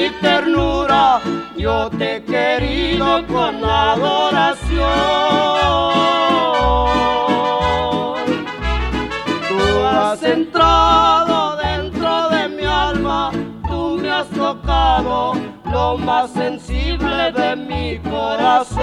mi ternura, yo te he querido con adoración. Tú has entrado dentro de mi alma, tú me has tocado lo más sensible de mi corazón.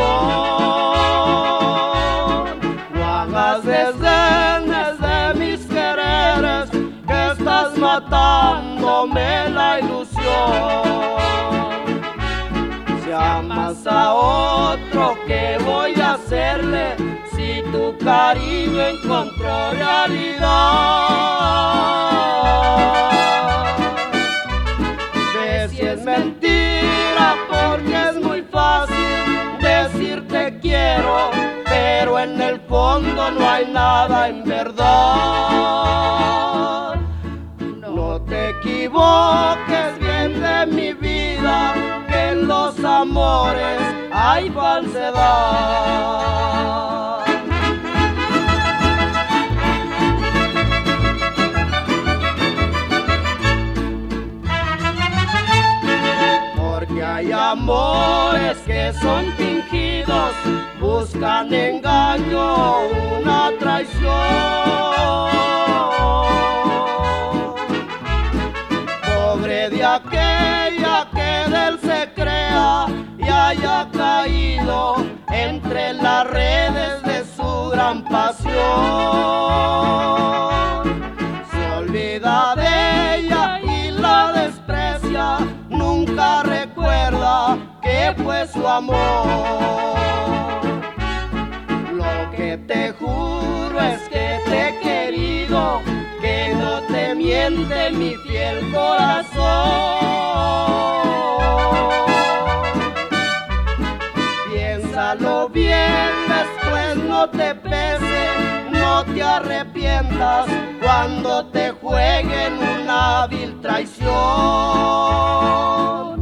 No hagas desdenes de mis quereres, que estás matándome la ilusión. Si amas a otro, ¿qué voy a hacerle si tu cariño encontró realidad? Ve si es mentira, porque es muy fácil decir te quiero, pero en el fondo no hay nada en verdad. No te equivoques bien de mi vida, que en los amores hay falsedad. Porque hay amores que son fingidos, buscan engaño, una traición. Pobre de aquella que de él se crea y haya caído entre las redes de su gran pasión. Se olvida de ella y la desprecia, nunca recuerda que fue su amor. Lo que te juro es que te he querido, que no te miente mi fiel corazón. Piénsalo bien, después no te pese, no te arrepientas cuando te jueguen una vil traición.